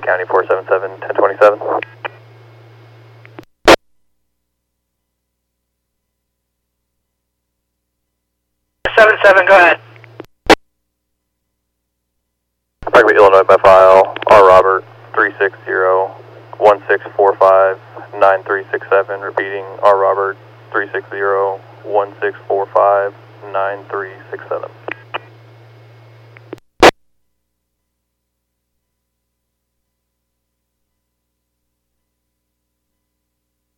County 477, 1027. 77, go ahead. Parkway, Illinois by file, R. Robert 360-1645-9367, repeating R. Robert 360-1645-9367.